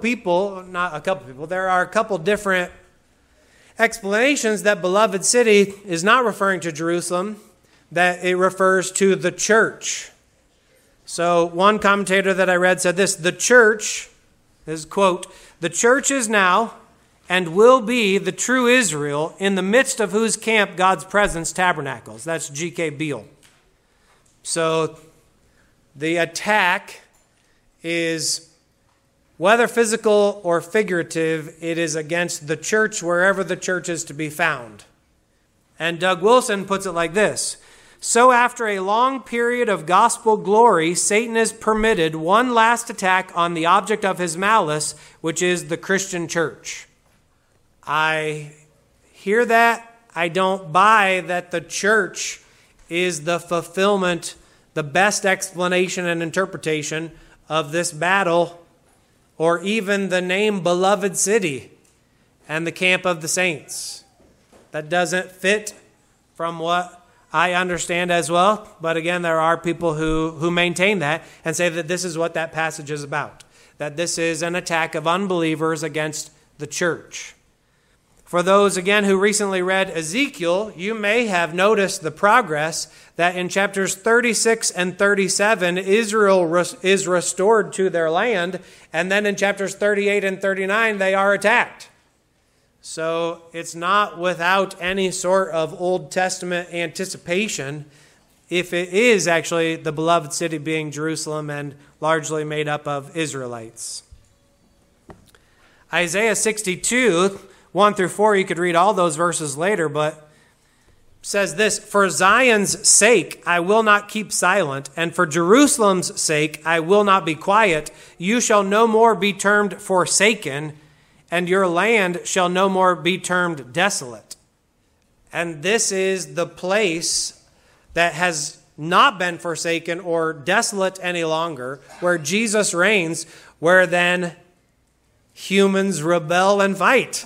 different explanations that beloved city is not referring to Jerusalem, that it refers to the church. So one commentator that I read said this: the church is, quote, "The church is now and will be the true Israel, in the midst of whose camp God's presence tabernacles." That's G.K. Beale. So the attack is, whether physical or figurative, it is against the church wherever the church is to be found. And Doug Wilson puts it like this: so after a long period of gospel glory, Satan is permitted one last attack on the object of his malice, which is the Christian church. I hear that. I don't buy that the church is the fulfillment, the best explanation and interpretation of this battle, or even the name beloved city and the camp of the saints. That doesn't fit from what I understand as well. But again, there are people who maintain that and say that this is what that passage is about, that this is an attack of unbelievers against the church. For those, again, who recently read Ezekiel, you may have noticed the progress that in chapters 36 and 37, Israel is restored to their land, and then in chapters 38 and 39, they are attacked. So it's not without any sort of Old Testament anticipation if it is actually the beloved city being Jerusalem and largely made up of Israelites. Isaiah 62, 1 through 4, you could read all those verses later, but says this: "For Zion's sake I will not keep silent, and for Jerusalem's sake I will not be quiet. You shall no more be termed forsaken, and your land shall no more be termed desolate." And this is the place that has not been forsaken or desolate any longer, where Jesus reigns, where then humans rebel and fight.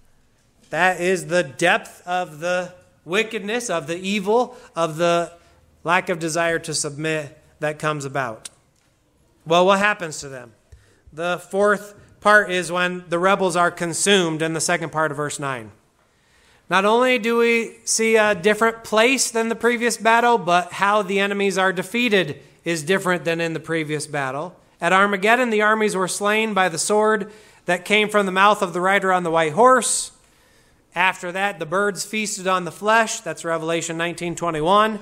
That is the depth of the wickedness, of the evil, of the lack of desire to submit that comes about. Well, what happens to them? The fourth part is when the rebels are consumed in the second part of verse 9. Not only do we see a different place than the previous battle, but how the enemies are defeated is different than in the previous battle. At Armageddon, the armies were slain by the sword that came from the mouth of the rider on the white horse. After that, the birds feasted on the flesh. That's Revelation 19:21.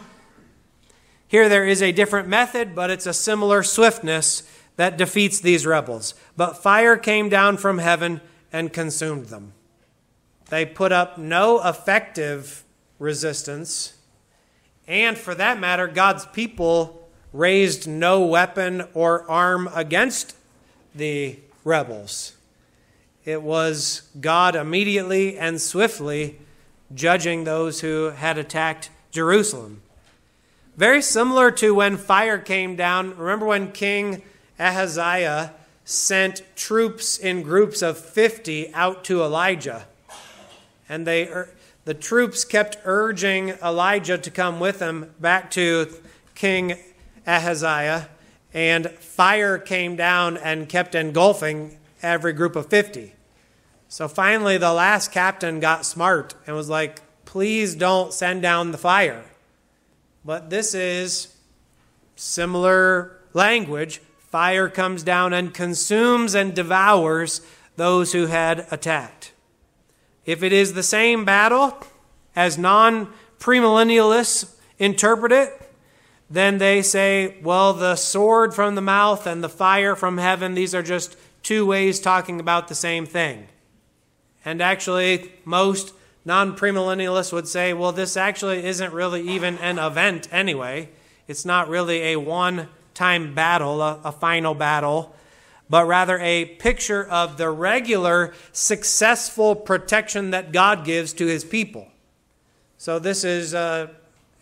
Here there is a different method, but it's a similar swiftness that defeats these rebels. But fire came down from heaven and consumed them. They put up no effective resistance. And for that matter, God's people raised no weapon or arm against the rebels. It was God immediately and swiftly judging those who had attacked Jerusalem. Very similar to when fire came down. Remember when King Ahaziah sent troops in groups of 50 out to Elijah? And the troops kept urging Elijah to come with them back to King Ahaziah. And fire came down and kept engulfing every group of 50. So finally, the last captain got smart and was like, please don't send down the fire. But this is similar language. Fire comes down and consumes and devours those who had attacked. If it is the same battle as non-premillennialists interpret it, then they say, well, the sword from the mouth and the fire from heaven, these are just two ways talking about the same thing. And actually, most non-premillennialists would say, well, this actually isn't really even an event anyway. It's not really a one-time battle, a final battle, but rather a picture of the regular, successful protection that God gives to his people. So this is a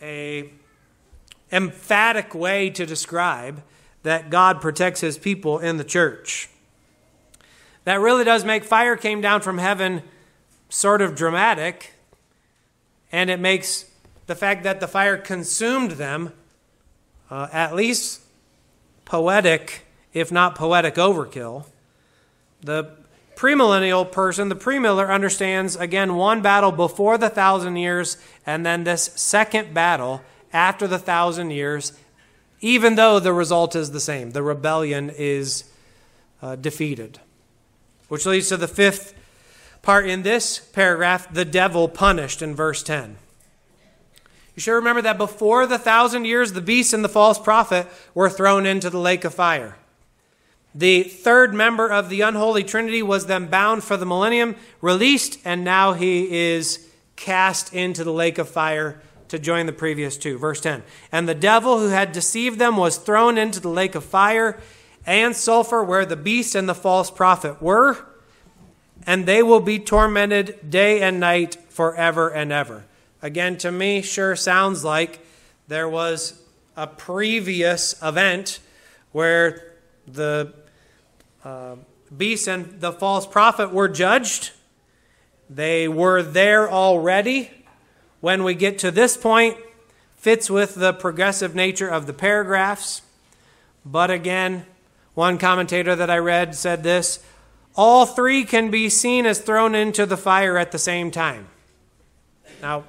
emphatic way to describe that God protects his people in the church. That really does make fire came down from heaven sort of dramatic, and it makes the fact that the fire consumed them at least poetic, if not poetic overkill. The premillennial person, the premiller, understands, again, one battle before the 1,000 years, and then this second battle after the 1,000 years, even though the result is the same. The rebellion is defeated. Which leads to the fifth part in this paragraph, the devil punished in verse 10. You should remember that before the 1,000 years, the beast and the false prophet were thrown into the lake of fire. The third member of the unholy trinity was then bound for the millennium, released, and now he is cast into the lake of fire to join the previous two. Verse 10, and the devil who had deceived them was thrown into the lake of fire and sulfur where the beast and the false prophet were, and they will be tormented day and night forever and ever. Again, to me, sure sounds like there was a previous event where the beast and the false prophet were judged. They were there already. When we get to this point, fits with the progressive nature of the paragraphs. But again, one commentator that I read said this, all three can be seen as thrown into the fire at the same time. Now,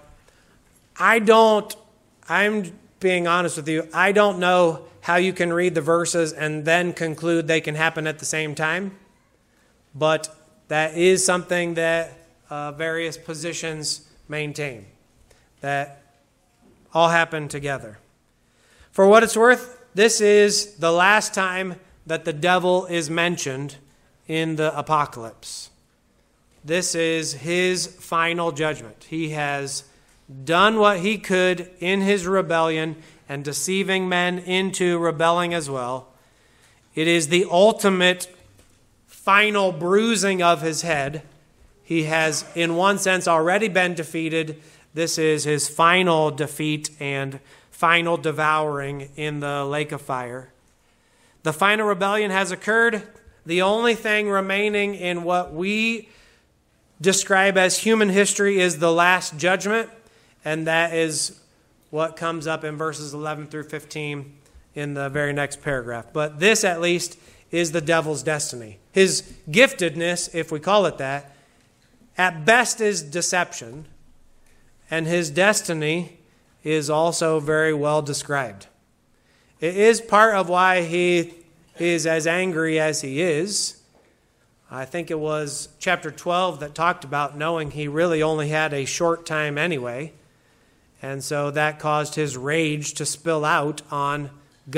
I'm being honest with you, I don't know how you can read the verses and then conclude they can happen at the same time. But that is something that various positions maintain, that all happen together. For what it's worth, this is the last time that the devil is mentioned in the apocalypse. This is his final judgment. He has done what he could in his rebellion and deceiving men into rebelling as well. It is the ultimate final bruising of his head. He has, in one sense, already been defeated. This is his final defeat and final devouring in the lake of fire. The final rebellion has occurred. The only thing remaining in what we describe as human history is the last judgment, and that is what comes up in verses 11 through 15 in the very next paragraph. But this, at least, is the devil's destiny. His giftedness, if we call it that, at best is deception, and his destiny is also very well described. It is part of why he is as angry as he is. I think it was chapter 12 that talked about knowing he really only had a short time anyway, and so that caused his rage to spill out on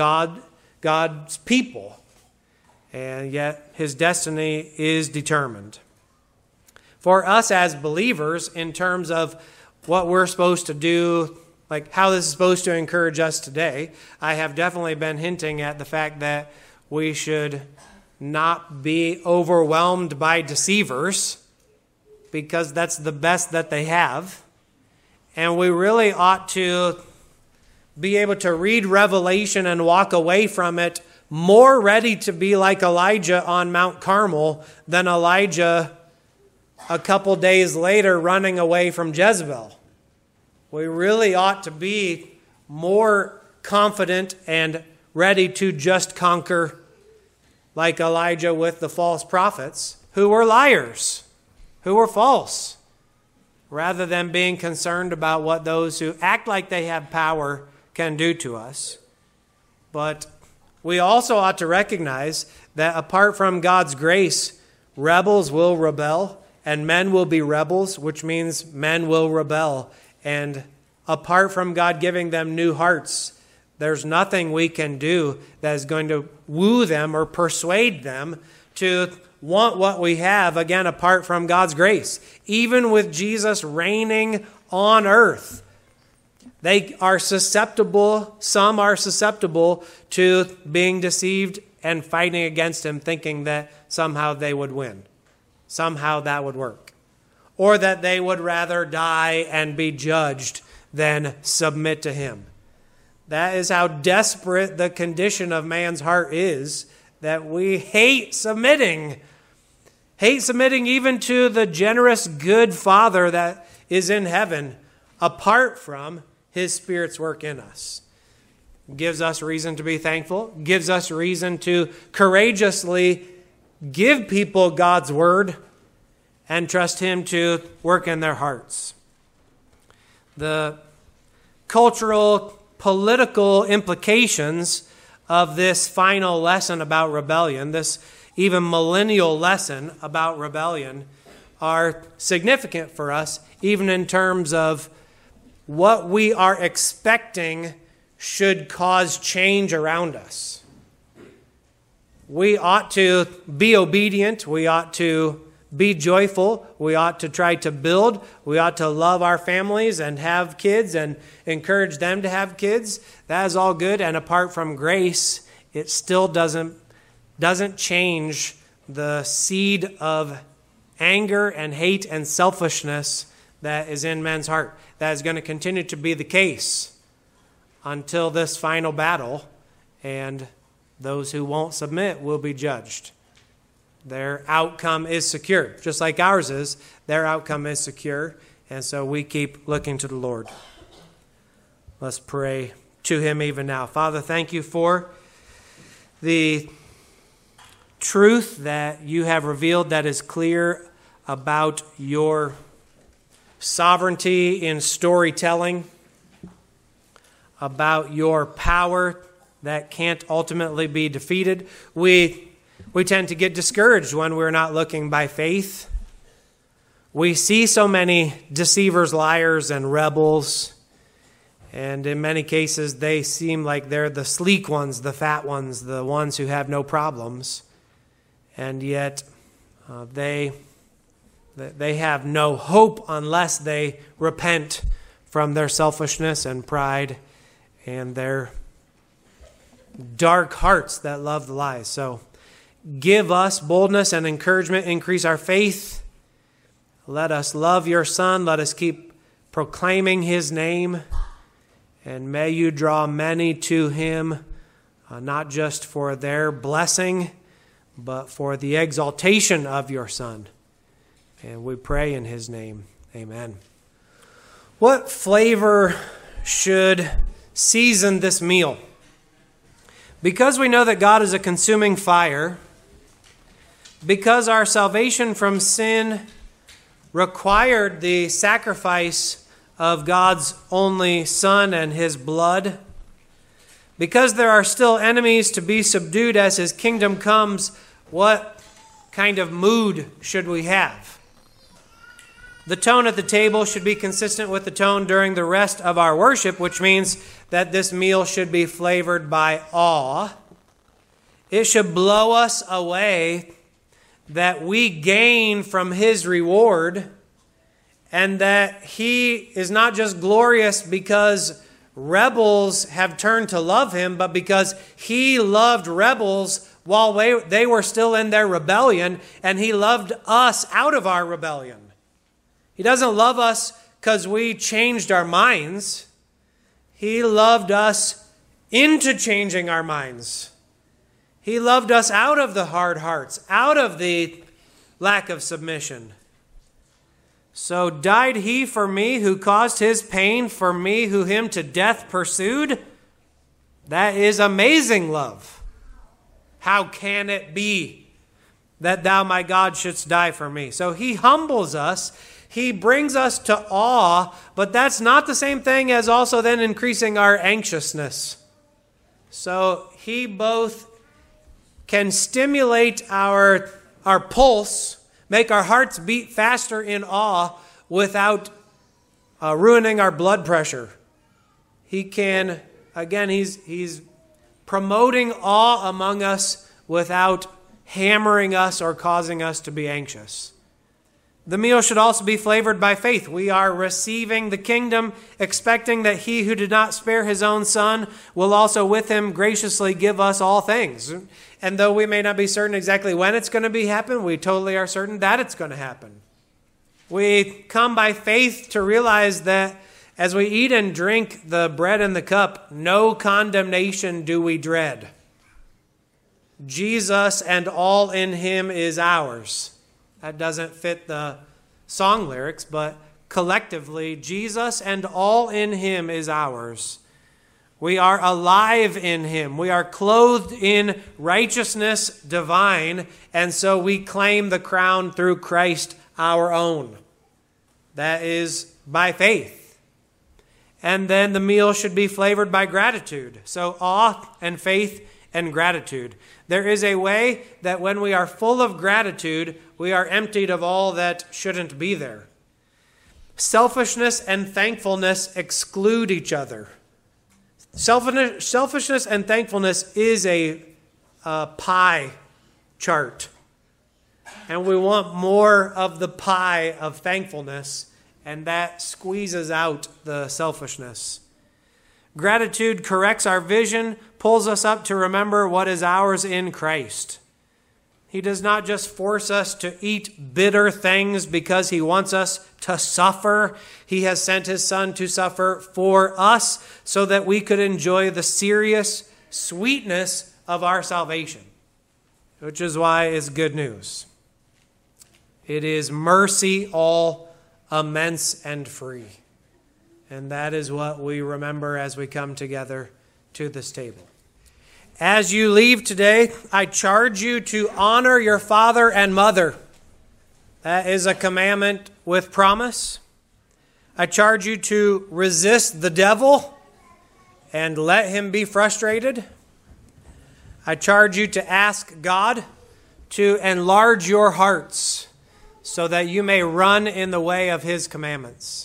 God's people. And yet his destiny is determined. For us as believers, in terms of what we're supposed to do, like how this is supposed to encourage us today, I have definitely been hinting at the fact that we should not be overwhelmed by deceivers, because that's the best that they have. And we really ought to be able to read Revelation and walk away from it more ready to be like Elijah on Mount Carmel than Elijah a couple days later running away from Jezebel. We really ought to be more confident and ready to just conquer like Elijah with the false prophets who were liars, who were false, rather than being concerned about what those who act like they have power can do to us. But we also ought to recognize that apart from God's grace, rebels will rebel and men will be rebels, which means men will rebel. And apart from God giving them new hearts, there's nothing we can do that is going to woo them or persuade them to want what we have, again, apart from God's grace. Even with Jesus reigning on earth, they are susceptible, some are susceptible to being deceived and fighting against him, thinking that somehow they would win. Somehow that would work. Or that they would rather die and be judged than submit to him. That is how desperate the condition of man's heart is, that we hate submitting. Hate submitting even to the generous, good Father that is in heaven, apart from his Spirit's work in us. Gives us reason to be thankful. Gives us reason to courageously give people God's word and trust him to work in their hearts. The cultural, political implications of this final lesson about rebellion, this even millennial lesson about rebellion, are significant for us, even in terms of what we are expecting should cause change around us. We ought to be obedient. We ought to be joyful. We ought to try to build. We ought to love our families and have kids and encourage them to have kids. That is all good. And apart from grace, it still doesn't change the seed of anger and hate and selfishness that is in men's heart. That is going to continue to be the case until this final battle, and those who won't submit will be judged. Their outcome is secure. Just like ours is, their outcome is secure, and so we keep looking to the Lord. Let's pray to him even now. Father, thank you for the truth that you have revealed that is clear about your sovereignty in storytelling, about your power that can't ultimately be defeated. We tend to get discouraged when we're not looking by faith. We see so many deceivers, liars, and rebels, and in many cases they seem like they're the sleek ones, the fat ones, the ones who have no problems, and yet they have no hope unless they repent from their selfishness and pride and their dark hearts that love the lies. So give us boldness and encouragement, increase our faith. Let us love your Son. Let us keep proclaiming his name. And may you draw many to him, not just for their blessing, but for the exaltation of your Son. And we pray in his name. Amen. What flavor should season this meal? Because we know that God is a consuming fire, because our salvation from sin required the sacrifice of God's only Son and his blood, because there are still enemies to be subdued as his kingdom comes, what kind of mood should we have? The tone at the table should be consistent with the tone during the rest of our worship, which means that this meal should be flavored by awe. It should blow us away that we gain from his reward, and that he is not just glorious because rebels have turned to love him, but because he loved rebels while they were still in their rebellion, and he loved us out of our rebellion. He doesn't love us because we changed our minds. He loved us into changing our minds. He loved us out of the hard hearts, out of the lack of submission. So died he for me who caused his pain, for me who him to death pursued? That is amazing love. How can it be that thou, my God, shouldst die for me? So he humbles us. He brings us to awe, but that's not the same thing as also then increasing our anxiousness. So he both can stimulate our pulse, make our hearts beat faster in awe without ruining our blood pressure. He can, again, he's promoting awe among us without hammering us or causing us to be anxious. The meal should also be flavored by faith. We are receiving the kingdom, expecting that he who did not spare his own Son will also with him graciously give us all things. And though we may not be certain exactly when it's going to happen, we totally are certain that it's going to happen. We come by faith to realize that as we eat and drink the bread and the cup, no condemnation do we dread. Jesus and all in him is ours. That doesn't fit the song lyrics, but collectively, Jesus and all in him is ours. We are alive in him. We are clothed in righteousness divine, and so we claim the crown through Christ our own. That is by faith. And then the meal should be flavored by gratitude. So awe and faith and gratitude. There is a way that when we are full of gratitude, we are emptied of all that shouldn't be there. Selfishness and thankfulness exclude each other. Selfishness and thankfulness is a pie chart. And we want more of the pie of thankfulness, and that squeezes out the selfishness. Gratitude corrects our vision, pulls us up to remember what is ours in Christ. He does not just force us to eat bitter things because he wants us to suffer. He has sent his Son to suffer for us so that we could enjoy the serious sweetness of our salvation, which is why it's good news. It is mercy all immense and free. And that is what we remember as we come together to this table. As you leave today, I charge you to honor your father and mother. That is a commandment with promise. I charge you to resist the devil and let him be frustrated. I charge you to ask God to enlarge your hearts so that you may run in the way of his commandments.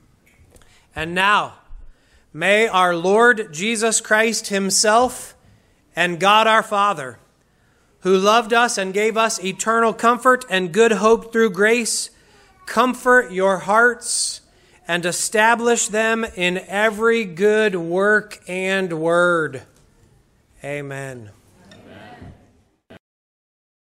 And now, may our Lord Jesus Christ himself and God our Father, who loved us and gave us eternal comfort and good hope through grace, comfort your hearts and establish them in every good work and word. Amen.